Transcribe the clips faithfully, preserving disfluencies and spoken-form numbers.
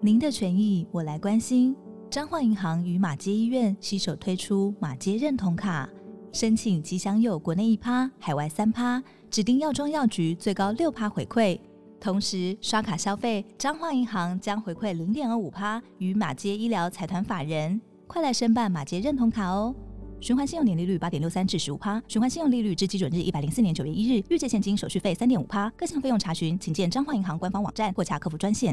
您的权益我来关心。彰化银行与马偕医院携手推出马偕认同卡，申请即享有国内一趴、海外三趴，指定药妆药局最高六趴回馈。同时刷卡消费，彰化银行将回馈零点二五趴与马偕医疗财团法人。快来申办马偕认同卡哦！循环信用年利率八点六三至十五趴，循环信用利率至基准日一百零四年九月一日，预借现金手续费三点五趴，各项费用查询请见彰化银行官方网站或洽客服专线。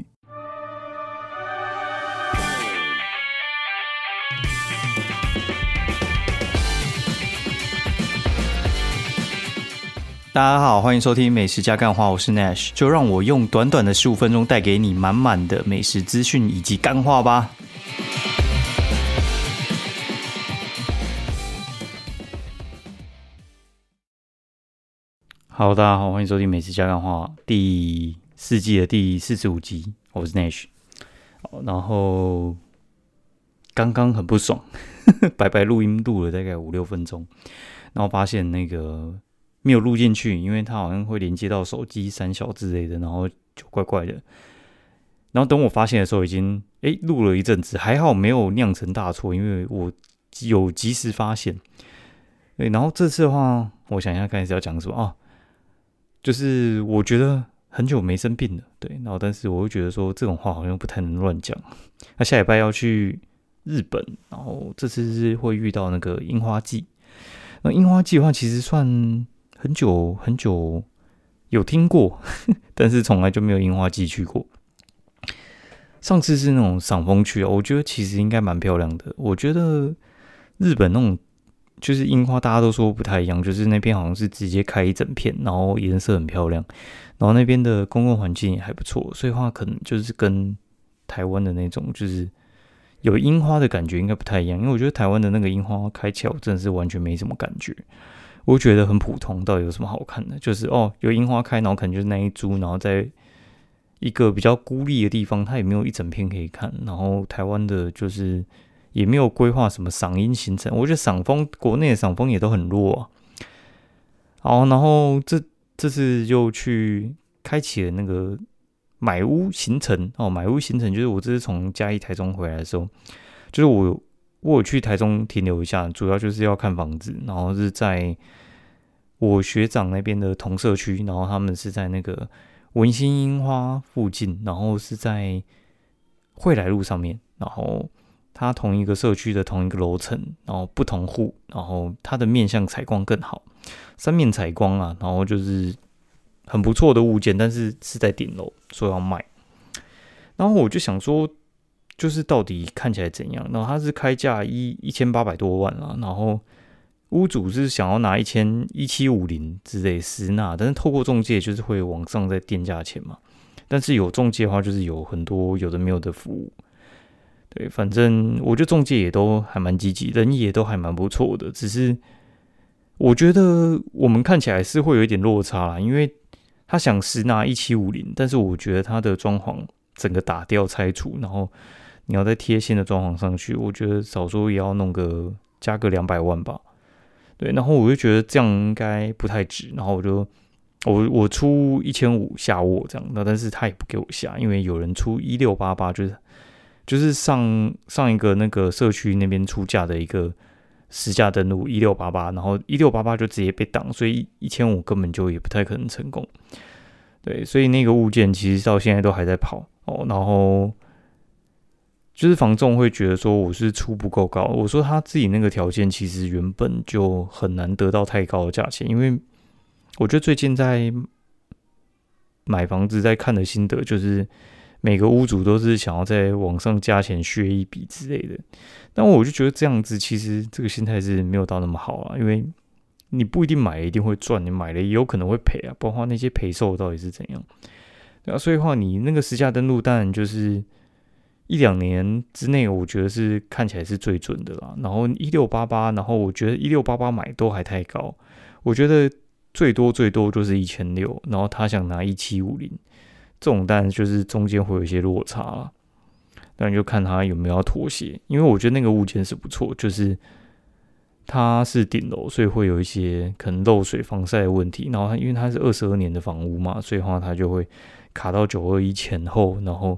大家好，欢迎收听美食加干话，我是 Nash， 就让我用短短的十五分钟带给你满满的美食资讯以及干话吧。Hello， 大家好，欢迎收听美食加干话第四季的第四十五集，我是 Nash。然后刚刚很不爽，白白录音录了大概五六分钟，然后发现那个没有录进去，因为它好像会连接到手机、三小之类的，然后就怪怪的。然后等我发现的时候，已经诶录了一阵子，还好没有酿成大错，因为我有及时发现。对，然后这次的话，我想一下开始要讲什么啊？就是我觉得很久没生病了，对，然后但是我会觉得说这种话好像不太能乱讲。那下礼拜要去日本，然后这次是会遇到那个樱花季。那樱花季的话，其实算很久很久有听过，但是从来就没有樱花季去过。上次是那种赏枫去，我觉得其实应该蛮漂亮的。我觉得日本那种就是樱花，大家都说不太一样，就是那边好像是直接开一整片，然后颜色很漂亮，然后那边的公共环境也还不错，所以的话可能就是跟台湾的那种就是有樱花的感觉应该不太一样。因为我觉得台湾的那个樱花开起来，我真的是完全没什么感觉。我觉得很普通，到底有什么好看的？就是哦，有樱花开，然后可能就是那一株，然后在一个比较孤立的地方，它也没有一整片可以看。然后台湾的就是也没有规划什么赏樱行程，我觉得赏枫国内的赏枫也都很弱啊。好，然后这这次又去开启了那个买屋行程哦，买屋行程就是我这次从嘉义台中回来的时候，就是我。我有去台中停留一下，主要就是要看房子，然后是在我学长那边的同社区，然后他们是在那个文心樱花附近，然后是在惠来路上面，然后它同一个社区的同一个楼层，然后不同户，然后它的面向采光更好，三面采光啊，然后就是很不错的物件，但是是在顶楼，说要卖，然后我就想说。就是到底看起来怎样？然后他是开价一一千八百多万啦，然后屋主是想要拿一千一七五零之类私纳，但是透过中介就是会往上再垫价钱嘛。但是有中介的话，就是有很多有的没有的服务。对，反正我觉得中介也都还蛮积极，人也都还蛮不错的。只是我觉得我们看起来是会有一点落差啦，因为他想私纳一七五零，但是我觉得他的装潢整个打掉拆除，然后。你要再贴新的装潢上去，我觉得少说也要弄个加个两百万吧。对，然后我就觉得这样应该不太值，然后我就我我出一千五下握这样，那但是他也不给我下，因为有人出一六八八，就是就是上上一个那个社区那边出价的一个实价登录一六八八，然后一六八八就直接被挡，所以一千五根本就也不太可能成功。对，所以那个物件其实到现在都还在跑哦，然后。就是房仲会觉得说我是出不够高，我说他自己那个条件其实原本就很难得到太高的价钱，因为我觉得最近在买房子在看的心得就是每个屋主都是想要在网上加钱削一笔之类的，但我就觉得这样子其实这个心态是没有到那么好啊，因为你不一定买了一定会赚，你买了也有可能会赔啊，包括那些赔售到底是怎样，对啊，所以的话你那个实价登录当然就是。一两年之内，我觉得是看起来是最准的啦。然后一六八八，然后我觉得一六八八买都还太高，我觉得最多最多就是一千六，然后他想拿一七五零，这种当然就是中间会有一些落差啦。当然就看他有没有要妥协，因为我觉得那个物件是不错，就是它是顶楼，所以会有一些可能漏水、防晒的问题。然后它因为它是二十二年的房屋嘛，所以的话它就会卡到九二一前后，然后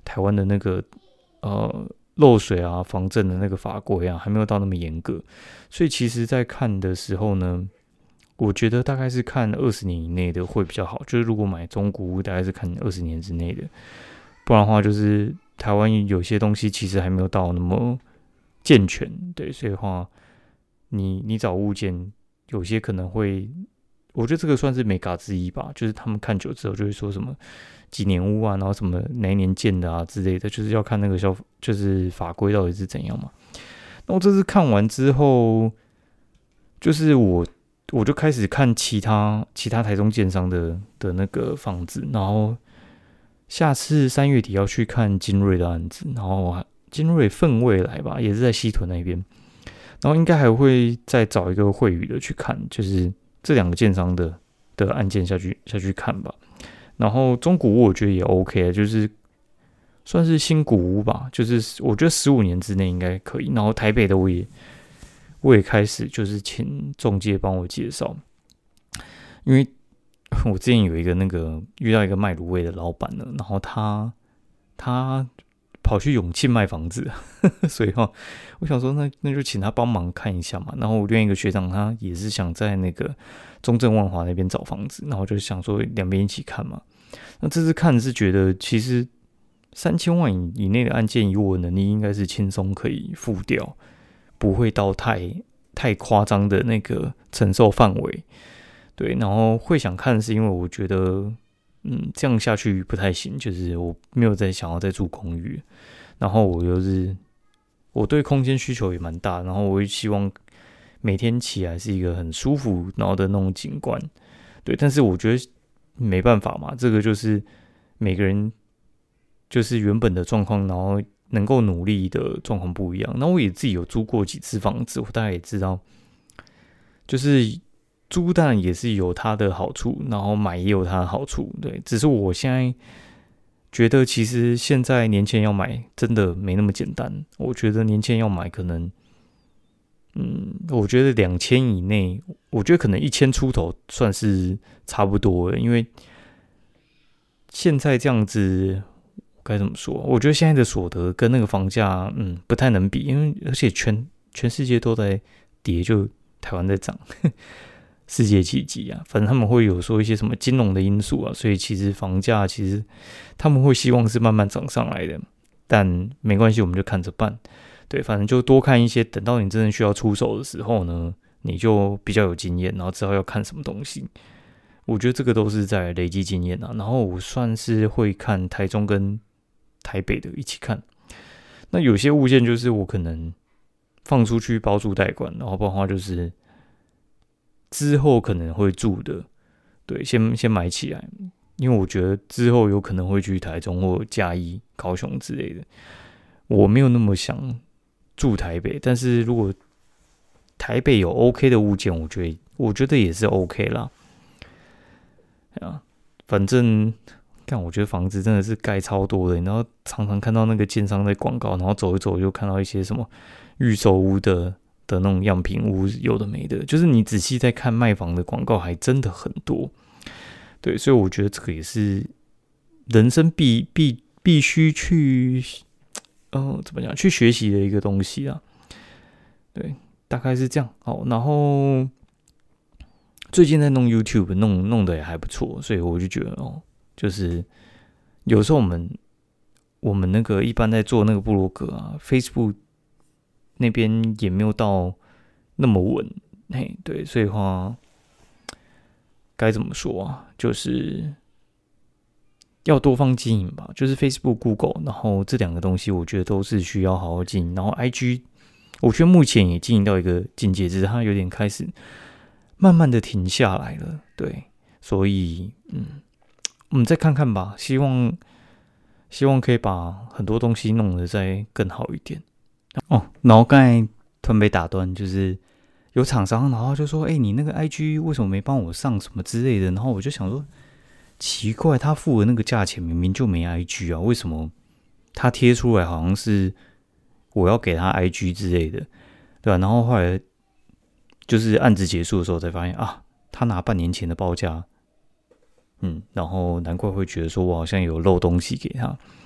台湾的那个呃漏水啊、防震的那个法规啊，还没有到那么严格，所以其实在看的时候呢，我觉得大概是看二十年以内的会比较好，就是如果买中古屋，大概是看二十年之内的，不然的话就是台湾有些东西其实还没有到那么健全，对，所以的话你你找物件有些可能会，我觉得这个算是美感之一吧，就是他们看久之后就会说什么几年屋啊，然后什么哪一年建的啊之类的，就是要看那个消就是法规到底是怎样嘛。那我这次看完之后，就是我我就开始看其他其他台中建商的的那个房子，然后下次三月底要去看金瑞的案子，然后金瑞份未来吧，也是在西屯那边，然后应该还会再找一个惠宇的去看，就是这两个建商的的案件下去下去看吧。然后中古屋我觉得也 OK， 就是算是新古屋吧，就是我觉得十五年之内应该可以。然后台北的我也我也开始就是请中介帮我介绍，因为我之前有一个那个遇到一个卖卤味的老板呢，然后他他跑去永庆卖房子，所以哈，我想说那那就请他帮忙看一下嘛。然后我另外一个学长他也是想在那个中正万华那边找房子，然后就想说两边一起看嘛。那这次看是觉得其实三千万以内的案件，以我的能力应该是轻松可以付掉，不会到太太夸张的那个承受范围。对，然后会想看是因为我觉得，嗯，这样下去不太行，就是我没有再想要再住公寓，然后我又是我对空间需求也蛮大，然后我会希望每天起来是一个很舒服然后的那种景观，对，但是我觉得没办法嘛，这个就是每个人就是原本的状况，然后能够努力的状况不一样。那我也自己有租过几次房子，我大概也知道，就是租当然也是有它的好处，然后买也有它的好处，对。只是我现在觉得，其实现在年轻人要买真的没那么简单。我觉得年轻人要买，可能，嗯，我觉得两千以内，我觉得可能一千出头算是差不多了，因为现在这样子该怎么说？我觉得现在的所得跟那个房价，嗯，不太能比，因为而且全全世界都在跌，就台湾在涨。世界奇迹啊，反正他们会有说一些什么金融的因素啊，所以其实房价其实他们会希望是慢慢涨上来的，但没关系，我们就看着办。对，反正就多看一些，等到你真的需要出手的时候呢，你就比较有经验，然后知道要看什么东西。我觉得这个都是在累积经验啊。然后我算是会看台中跟台北的一起看。那有些物件就是我可能放出去包租代管，然后不然的话就是之后可能会住的，对，先先买起来，因为我觉得之后有可能会去台中或嘉义、高雄之类的，我没有那么想住台北，但是如果台北有 OK 的物件，我觉得我觉得也是 OK 啦。啊，反正看我觉得房子真的是盖超多的，然后常常看到那个建商在广告，然后走一走就看到一些什么预售屋的。的那种样品屋有的没的，就是你仔细在看卖房的广告还真的很多，对，所以我觉得这个也是人生必必必须去，呃，怎么讲，去学习的一个东西啊，对，大概是这样。好，然后最近在弄 YouTube， 弄弄的也还不错，所以我就觉得哦，就是有时候我们我们那个一般在做那个部落格啊 ，Facebook。那边也没有到那么稳，嘿，对，所以话该怎么说啊？就是要多方经营吧。就是 Facebook、Google， 然后这两个东西，我觉得都是需要好好经营。然后 I G， 我觉得目前也经营到一个境界，只是它有点开始慢慢的停下来了，对，所以嗯，我们再看看吧。希望希望可以把很多东西弄得再更好一点。哦，然后刚才突然被打断，就是有厂商，然后就说：“哎、欸，你那个 I G 为什么没帮我上什么之类的？”然后我就想说，奇怪，他付的那个价钱明明就没 I G 啊，为什么他贴出来好像是我要给他 I G 之类的，对吧、啊？然后后来就是案子结束的时候才发现啊，他拿半年前的报价，嗯，然后难怪会觉得说我好像有漏东西给他。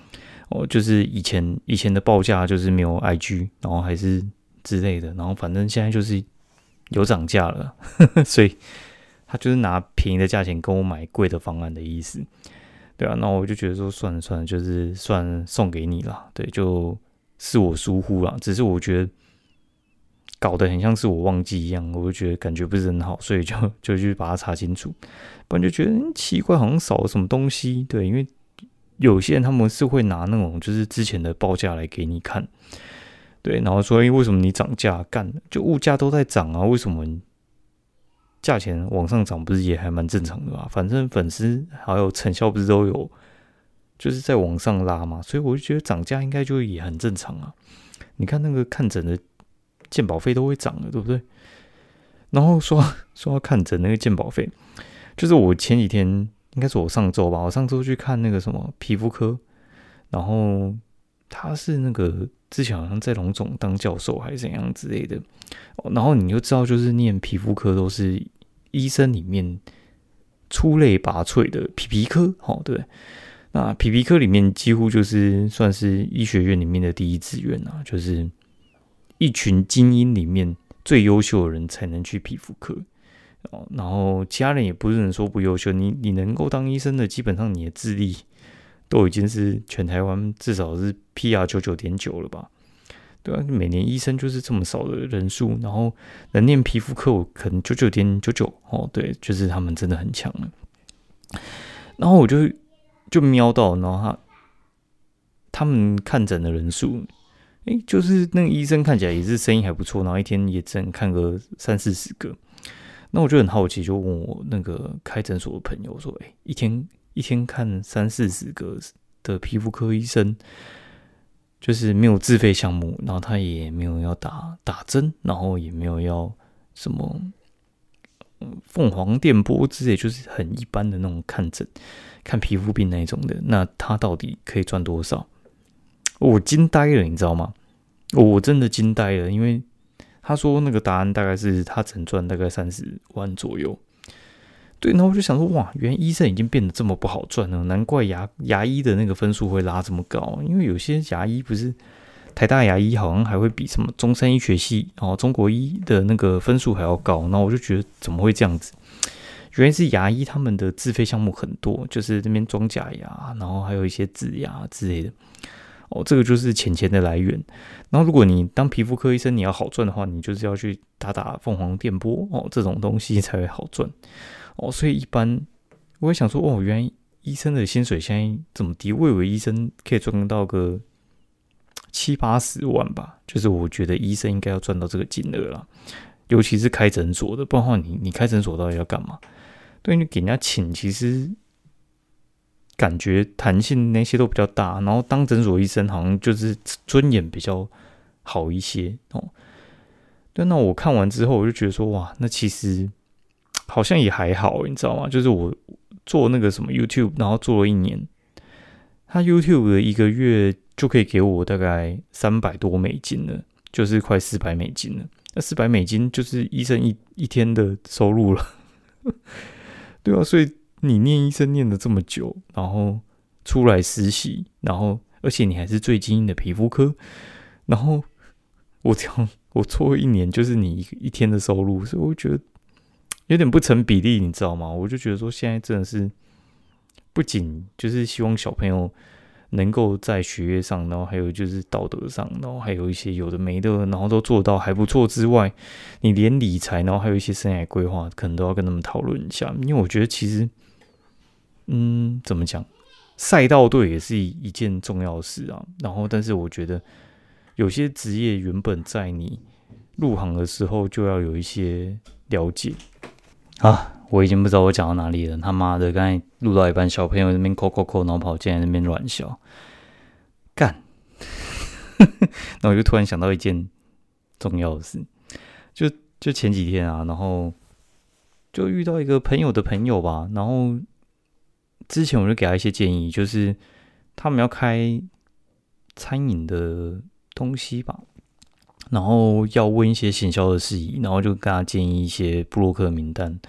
哦，就是以前以前的报价就是没有 I G， 然后还是之类的，然后反正现在就是有涨价了，所以他就是拿便宜的价钱跟我买贵的方案的意思。对啊，那我就觉得说算了算了，就是算送给你啦。对，就是我疏忽啦，只是我觉得搞得很像是我忘记一样，我就觉得感觉不是很好，所以就就去把它查清楚，不然就觉得、嗯、奇怪，好像少了什么东西。对，因为有些人他们是会拿那种就是之前的报价来给你看，对，然后说、欸、为什么你涨价？干，就物价都在涨啊，为什么价钱往上涨不是也还蛮正常的吧？反正粉丝还有成效不是都有，就是在往上拉嘛，所以我就觉得涨价应该就也很正常啊。你看那个看诊的健保费都会涨了，对不对？然后说说要看诊那个健保费，就是我前几天应该是我上周吧，我上周去看那个什么皮肤科，然后他是那个之前好像在龙总当教授还是怎样之类的。然后你就知道，就是念皮肤科都是医生里面出类拔萃的皮皮科，哦，对不对？那皮皮科里面几乎就是算是医学院里面的第一志愿啊，就是一群精英里面最优秀的人才能去皮肤科。哦，然后其他人也不是能说不优秀，你你能够当医生的，基本上你的智力都已经是全台湾至少是 P R 九十九点九 了吧？对啊，每年医生就是这么少的人数，然后能念皮肤科，我可能 九十九点九九 哦，对，就是他们真的很强了。然后我就就瞄到，然后他他们看诊的人数，哎，就是那个医生看起来也是生意还不错，然后一天也只能看个三四十个。那我就很好奇，就问我那个开诊所的朋友说：“哎、欸，一天一天看三四十个的皮肤科医生，就是没有自费项目，然后他也没有要打打针，然后也没有要什么凤凰电波之类，就是很一般的那种看诊、看皮肤病那一种的。那他到底可以赚多少？我惊呆了，你知道吗？我真的惊呆了，因为。”他说那个答案大概是他只能赚大概三十万左右，对，然后我就想说，哇，原来医生已经变得这么不好赚了，难怪牙牙医的那个分数会拉这么高，因为有些牙医不是台大牙医好像还会比什么中山医学系哦中国医的那个分数还要高，然后我就觉得怎么会这样子？原来是牙医他们的自费项目很多，就是那边装假牙，然后还有一些植牙之类的。哦，这个就是钱钱的来源。然后，如果你当皮肤科医生，你要好赚的话，你就是要去打打凤凰电波哦，这种东西才会好赚哦。所以一般我会想说，哦，原来医生的薪水现在这么低，我以为医生可以赚到个七八十万吧。就是我觉得医生应该要赚到这个金额啦，尤其是开诊所的，不然的话你，你你开诊所到底要干嘛？对，你给人家请，其实。感觉弹性那些都比较大，然后当诊所医生好像就是尊严比较好一些哦。对，那我看完之后，我就觉得说，哇，那其实好像也还好，你知道吗？就是我做那个什么 YouTube， 然后做了一年，他 YouTube 的一个月就可以给我大概三百多美金了，就是快四百美金了。那四百美金就是医生一一天的收入了，对啊，所以。你念医生念了这么久，然后出来实习，然后而且你还是最精英的皮肤科，然后我这样我做一年就是你一天的收入，所以我觉得有点不成比例，你知道吗？我就觉得说现在真的是不仅就是希望小朋友能够在学业上，然后还有就是道德上，然后还有一些有的没的，然后都做到还不错之外，你连理财，然后还有一些生涯规划，可能都要跟他们讨论一下，因为我觉得其实。嗯，怎么讲？赛道队也是一件重要的事啊。然后，但是我觉得有些职业原本在你入行的时候就要有一些了解啊。我已经不知道我讲到哪里了。他妈的，刚才录到一半，小朋友在那边扣扣扣，然后跑进来那边乱笑，干。然后我就突然想到一件重要的事，就就前几天啊，然后就遇到一个朋友的朋友吧，然后。之前我就给他一些建议，就是他们要开餐饮的东西吧，然后要问一些行销的事宜，然后就跟他建议一些部落客名单，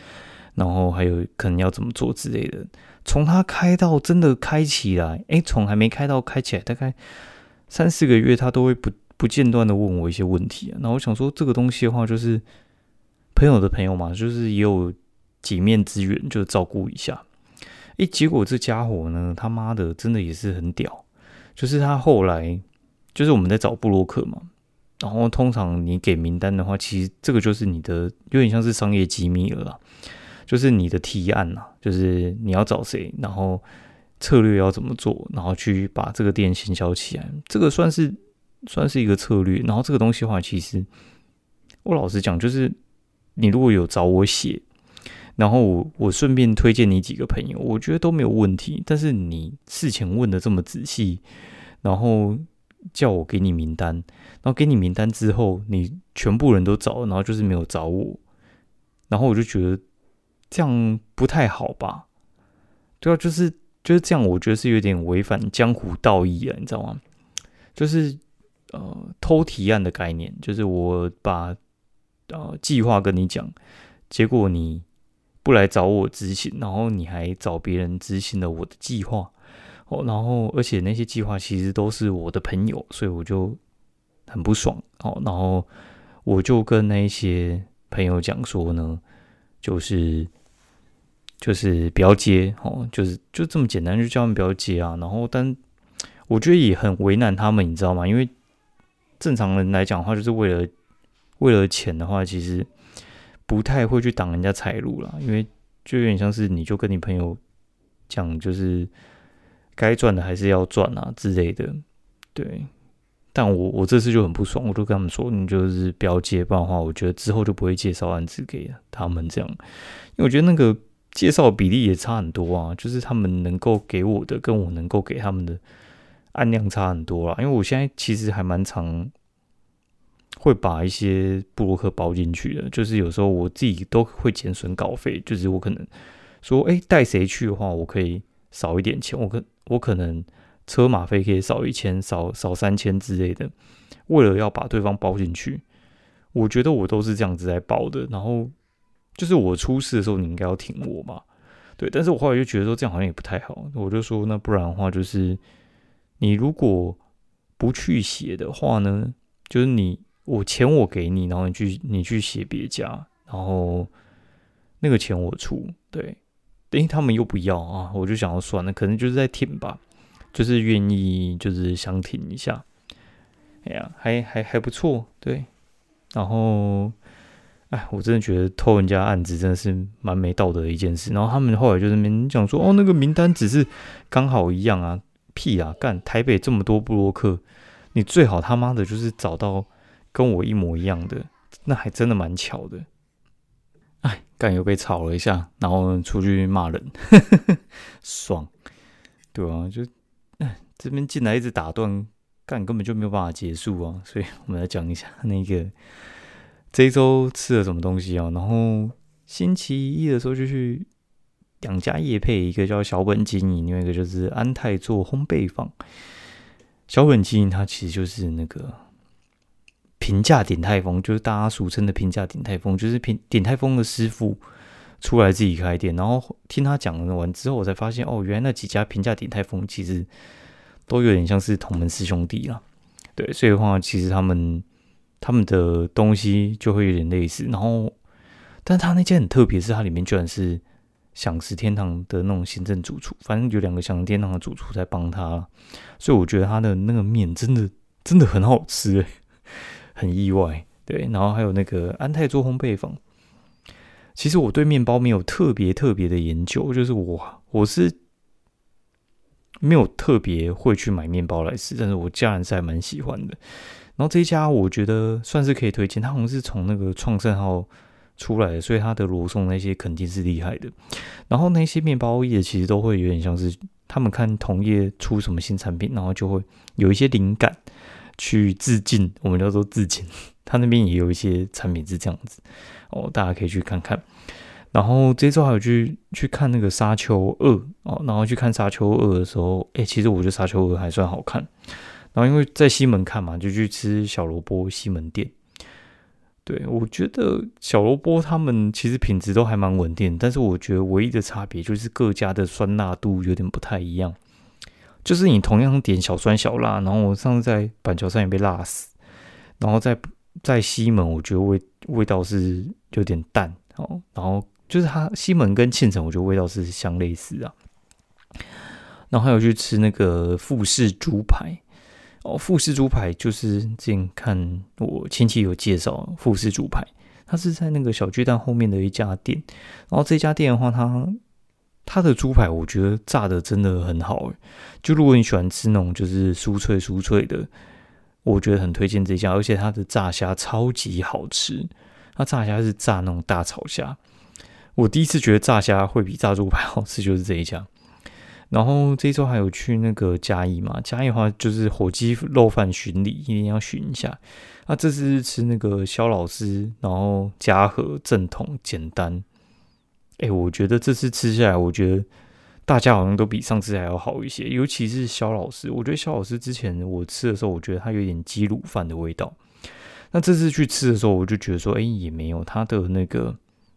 然后还有可能要怎么做之类的。从它开到真的开起来，哎，从还没开到开起来，大概三四个月，他都会不不间断的问我一些问题啊。然后我想说，这个东西的话，就是朋友的朋友嘛，就是也有几面之缘，就照顾一下。哎，结果这家伙呢，他妈的真的也是很屌，就是他后来就是我们在找部落客嘛，然后通常你给名单的话，其实这个就是你的有点像是商业机密了啦，就是你的提案啦，就是你要找谁，然后策略要怎么做，然后去把这个店行销起来，这个算是算是一个策略。然后这个东西的话，其实我老实讲，就是你如果有找我写。然后我我顺便推荐你几个朋友，我觉得都没有问题。但是你事前问的这么仔细，然后叫我给你名单，然后给你名单之后，你全部人都找，然后就是没有找我，然后我就觉得这样不太好吧？对啊，就是就是这样，我觉得是有点违反江湖道义啊，你知道吗？就是呃偷提案的概念，就是我把呃计划跟你讲，结果你不来找我执行，然后你还找别人执行了我的计划，哦，然后而且那些计划其实都是我的朋友，所以我就很不爽，哦，然后我就跟那些朋友讲说呢，就是就是不要接，哦，就是就这么简单，就叫他们不要接啊。然后但我觉得也很为难他们，你知道吗？因为正常人来讲的话，就是为了为了钱的话，其实不太会去挡人家财路啦，因为就有点像是你就跟你朋友讲，就是该赚的还是要赚啊之类的，对。但我我这次就很不爽，我就跟他们说，你就是不要接，不然的话，我觉得之后就不会介绍案子给他们这样，因为我觉得那个介绍比例也差很多啊，就是他们能够给我的跟我能够给他们的案量差很多啦。因为我现在其实还蛮常会把一些部落客包进去的，就是有时候我自己都会减损稿费，就是我可能说，哎，带谁去的话，我可以少一点钱，我可我可能车马费可以少一千，少少三千之类的，为了要把对方包进去，我觉得我都是这样子在包的。然后就是我出事的时候，你应该要挺我嘛，对。但是我后来就觉得说这样好像也不太好，我就说那不然的话，就是你如果不去写的话呢，就是你。我钱我给你，然后你去你去写别家，然后那个钱我出，对，因为他们又不要啊，我就想要算了，可能就是在挺吧，就是愿意就是想挺一下，哎呀，还还还不错，对，然后，哎，我真的觉得偷人家案子真的是蛮没道德的一件事，然后他们后来就在那边讲说，哦，那个名单只是刚好一样啊，屁啊，干台北这么多部落客，你最好他妈的就是找到。跟我一模一样的，那还真的蛮巧的。哎，干又被吵了一下，然后出去骂人，爽，对啊，就这边进来一直打断，干根本就没有办法结束啊。所以我们来讲一下那个这一周吃了什么东西啊。然后星期一的时候就去两家业配，一个叫小本经营，另外一个就是安泰做烘焙坊。小本经营它其实就是那个。平价鼎泰丰就是大家俗称的平价鼎泰丰，就是鼎泰丰的师傅出来自己开店，然后听他讲完之后，我才发现哦，原来那几家平价鼎泰丰其实都有点像是同门师兄弟啦。对，所以的话，其实他们他们的东西就会有点类似。然后，但是他那间很特别，是它里面居然是享食天堂的那种行政主厨，反正有两个享食天堂的主厨在帮他，所以我觉得他的那个面真的真的很好吃诶、欸。很意外，对，然后还有那个安泰做烘焙坊。其实我对面包没有特别特别的研究，就是我我是没有特别会去买面包来吃，但是我家人是还蛮喜欢的。然后这一家我觉得算是可以推荐，他好像是从那个创盛号出来的，所以他的罗宋那些肯定是厉害的。然后那些面包业其实都会有点像是他们看同业出什么新产品，然后就会有一些灵感。去致敬，我们叫做致敬。他那边也有一些产品是这样子哦，大家可以去看看。然后这周还有去去看那个沙丘二哦，然后去看沙丘二的时候，哎、欸，其实我觉得沙丘二还算好看。然后因为在西门看嘛，就去吃小萝卜西门店。 对，我觉得小萝卜他们其实品质都还蛮稳定，但是我觉得唯一的差别就是各家的酸辣度有点不太一样。就是你同样点小酸小辣，然后我上次在板桥上也被辣死，然后在在西门我觉得味味道是有点淡哦，然后就是它西门跟庆城我觉得味道是相类似啊。然后还有去吃那个富士猪排哦，富士猪排就是之前看我亲戚有介绍富士猪排，它是在那个小巨蛋后面的一家店，然后这家店的话它。它的猪排我觉得炸的真的很好，就如果你喜欢吃那种就是酥脆酥脆的，我觉得很推荐这家，而且它的炸虾超级好吃，它炸虾是炸那种大炒虾，我第一次觉得炸虾会比炸猪排好吃就是这一家。然后这一周还有去那个嘉义嘛，嘉义的话就是火鸡肉饭巡礼，一定要巡一下。那、啊、这次是吃那个萧老师，然后嘉禾正统简单。哎、欸，我觉得这次吃下来，我觉得大家好像都比上次还要好一些，尤其是萧老师。我觉得萧老师之前我吃的时候，我觉得他有点鸡卤饭的味道。那这次去吃的时候，我就觉得说，哎、欸，也没有他的那个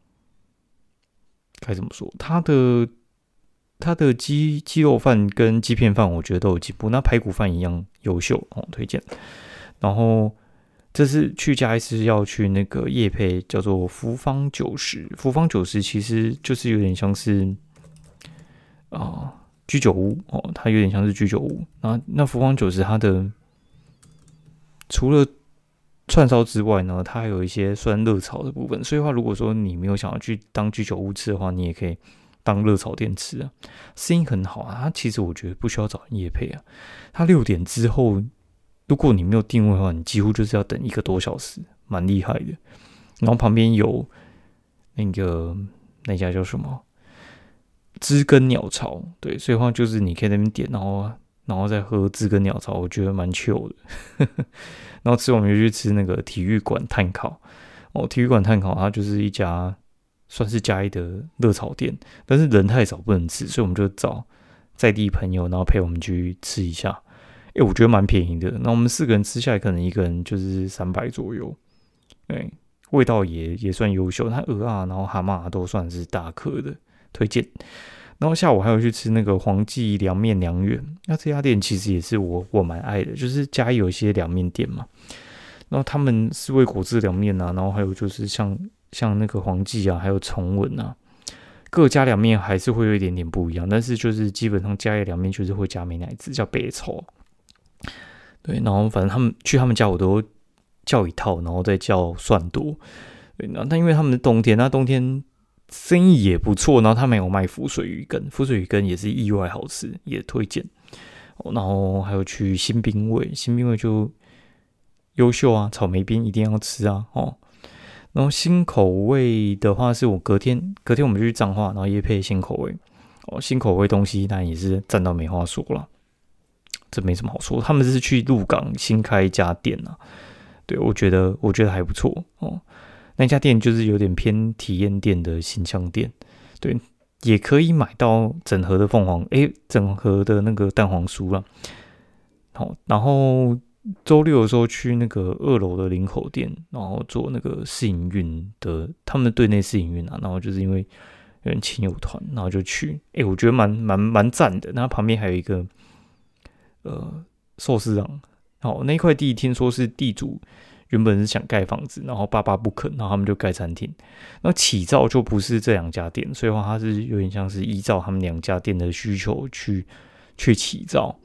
该怎么说，他的他的鸡鸡肉饭跟鸡片饭，我觉得都有进步。那排骨饭一样优秀哦，推荐。然后。这次去嘉义是要去那个业配，叫做福方九十。福方九十其实就是有点像是啊、呃、居酒屋哦，它有点像是居酒屋。那那福方九十它的除了串烧之外呢，它还有一些酸热炒的部分。所以话，如果说你没有想要去当居酒屋吃的话，你也可以当热炒店吃啊，生意很好啊。它其实我觉得不需要找人业配啊，它六点之后。如果你没有定位的话，你几乎就是要等一个多小时，蛮厉害的。然后旁边有那个那家叫什么知根鸟巢，对，所以话就是你可以在那边点，然后然后再喝知根鸟巢，我觉得蛮 chill 的。然后吃完就去吃那个体育馆炭烤，哦，体育馆炭烤它就是一家算是嘉义的热炒店，但是人太少不能吃，所以我们就找在地朋友，然后陪我们去吃一下。哎、欸，我觉得蛮便宜的。那我们四个人吃下来，可能一个人就是三百左右。哎，味道也也算优秀。它鹅啊，然后蛤蟆、啊、都算是大颗的，推荐。然后下午还有去吃那个黄记凉面凉圆，那这家店其实也是我我蛮爱的，就是嘉义有一些凉面店嘛。然后他们四味果汁凉面啊，然后还有就是像像那个黄记啊，还有崇文啊。各家凉面还是会有一点点不一样，但是就是基本上嘉义凉面就是会加美乃滋，叫北丑。对，然后反正他们去他们家我都叫一套，然后再叫蒜多。对，然后但因为他们是冬天，那冬天生意也不错，然后他们有卖浮水鱼羹，浮水鱼羹也是意外好吃，也推荐。然后还有去新兵卫，新兵卫就优秀啊，草莓冰一定要吃啊哦。然后新口味的话，是我隔天隔天我们就去彰化，然后也配新口味哦，新口味东西当然也是赞到没话说了。这没什么好说，他们是去鹿港新开一家店啊，对我觉得我觉得还不错哦。那家店就是有点偏体验店的形象店，对，也可以买到整盒的凤凰，诶，整盒的那个蛋黄酥啦。好，然后周六的时候去那个二楼的林口店，然后做那个试营运的，他们队内试营运啊，然后就是因为有人亲友团，然后就去，诶，我觉得蛮蛮蛮赞的。那旁边还有一个。呃，寿司郎，好，那块地听说是地主原本是想盖房子，然后爸爸不肯，然后他们就盖餐厅。那起造就不是这两家店，所以话它是有点像是依照他们两家店的需求去去起造。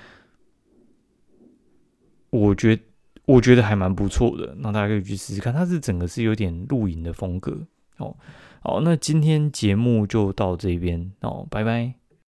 我觉得我觉得还蛮不错的，那大家可以去试试看。它是整个是有点露营的风格哦。好，那今天节目就到这边哦，拜拜。